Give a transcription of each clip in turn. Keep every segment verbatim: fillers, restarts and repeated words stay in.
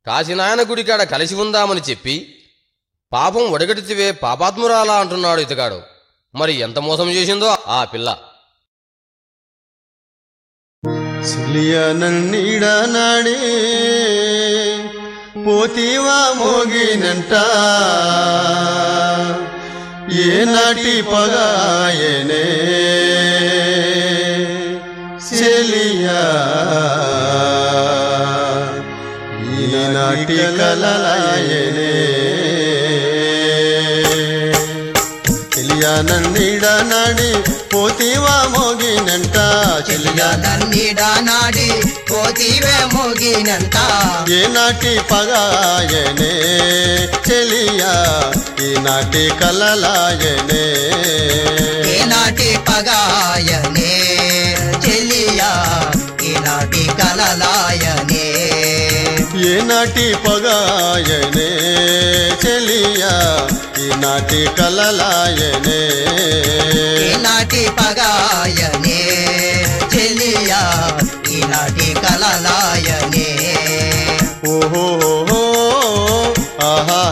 కాశీనాయన గుడికాడ కలిసి ఉందామని చెప్పి పాపం ఒడగడితివే పాపాత్మురాలా అంటున్నాడు ఇతగాడు. మరి ఎంత మోసం చేసిందో ఆ పిల్ల. సిలియనన్నీడనాడే పోతీవా మోగినంట ఏనాటి పగాయనే చెలియా ఈనాటి కలలాయనే చెలియానన్నీడనాడి పోతీవా మోగినంట చెలియానన్నీడనాడి పోతీవే మోగినంట ఏనాటి పగాయనే చెలియా ఈనాటి కలలాయనే ఏనాటి పగాయనే చెలియా ఈనాటి కలలాయనే ఏనాటి పగాయనే చెలియా ఈనాటి కలలాయనే ఈనాటి పగాయనే చెలియా ఈనాటి కలలాయనే ఓహో ఆహా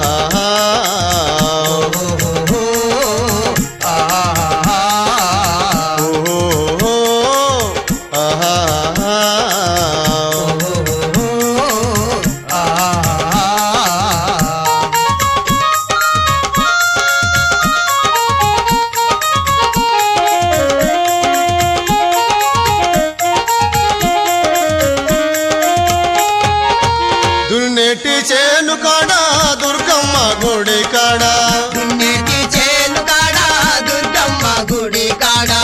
దున్నేటి చేను కాడా దుర్గమ్మ గుడి కాడా దున్నేటి చేను కాడా దుర్గమ్మ గుడి కాడా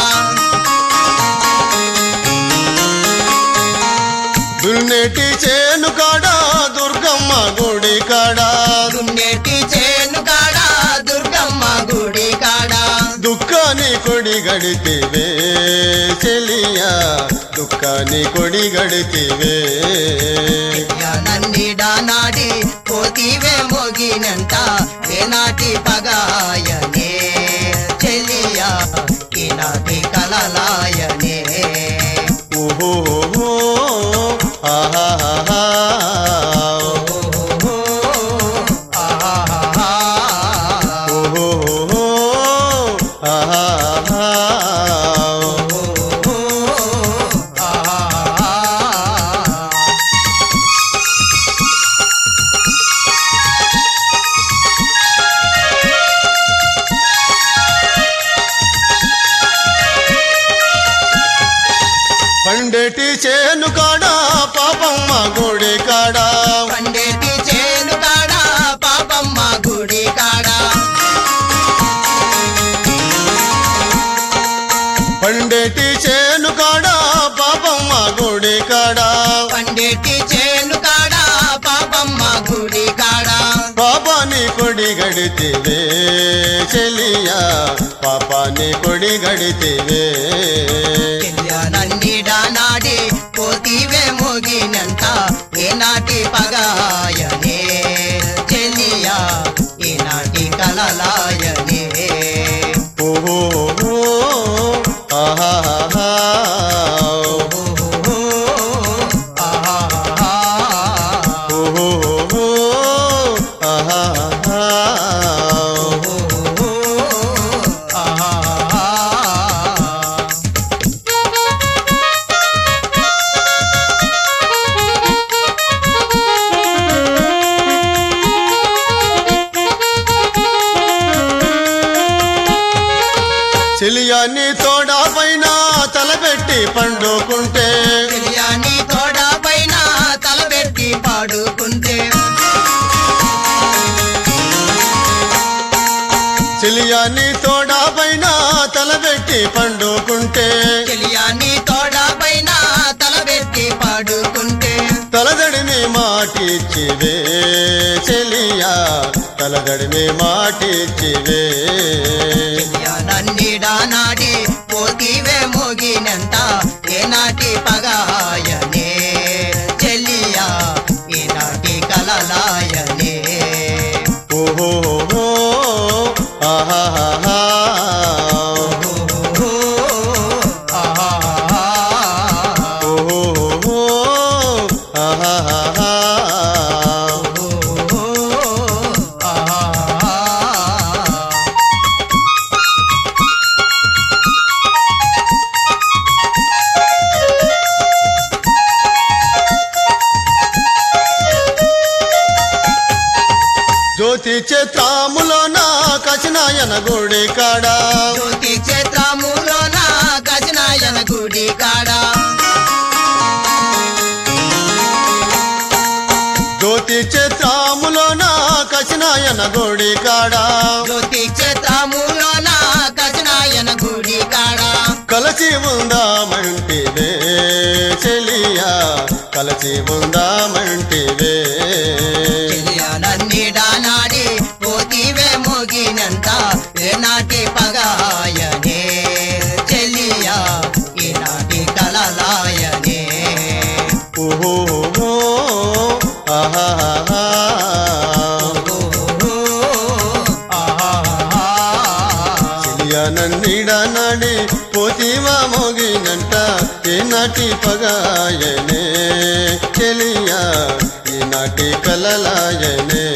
దున్నేటి చేను కాడా దుర్గమ్మ గుడి కాడా దున్నేటి చేను కాడా దుర్గమ్మ గుడి కాడా దుఃఖాన్ని కొడి గడితివే చెలియా దుఃఖాన్ని కొడి గడితివే నన్నీడనాడి పోతీవే మోగినంట ఏనాటి పగాయనే చెలియా ఈనాటి కలలాయనే ఓహో ఆహా ఓహో ఆహా పండేటి చేను కాడా పాపమ్మ గుడి కాడా పండేటి చేను కాడా పాపమ్మ గుడి కాడా పండేటి చేను కాడా పాపమ్మ గుడి కాడా పండేటి చేను కాడా పాపమ్మ గుడి కాడా పాపాని కొడి గడితివే చెలియా పాపాని కొడి గడితివే నన్నీడనాడి పోతీవే మోగినంట ఏనాటి పగాయనే చెలియా ఈనాటి కలలాయనే ఓహో ఆహా ఓహో ఆహా చెలియాన్ని తోడా పైన తలపెట్టి పండుకుంటే చెలియాని తోడా పైన తలబెట్టి పాడుకుంటే చెలియాన్ని తోడా పైన తలపెట్టి పండుకుంటే చెలియాని తోడా పైన తలబెట్టి పాడుకుంటే తలదడిని మాటిచ్చివే చెలియా తలదడిని మాటిచ్చివే నన్నీడనాడి పోతీవే మోగినంట ఏనాటి పగాయనే చెలియా ఈనాటి కలలాయనే ఓహో ఆహా ఓహో ఆహా జ్యోతి క్షేత్రములోన కచినాయన గుడి కాడ జ్యోతి క్షేత్రములోన గజనాయన గుడి కాడ జ్యోతి క్షేత్రములోన కచినాయన గుడి కాడ జ్యోతి క్షేత్రములోన గజనాయన గుడి కాడ కలచి ఉందామంటివే చెలియా కలచి ఉందామంటివే నన్నిడానాడి పోతివే మోగినంత ఏనాటి పగాయనే చెలియా ఈనాటి కలలాయనే ఓహో ఆహా చెలియా నన్నిడా నాడి పోతివా మోగినంట ఏనాటి పగాయనే చెలియా ఈనాటి కలలాయనే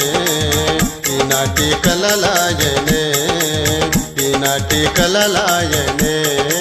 ఈనాటి కలలాయనే ఈనాటి కలలాయనే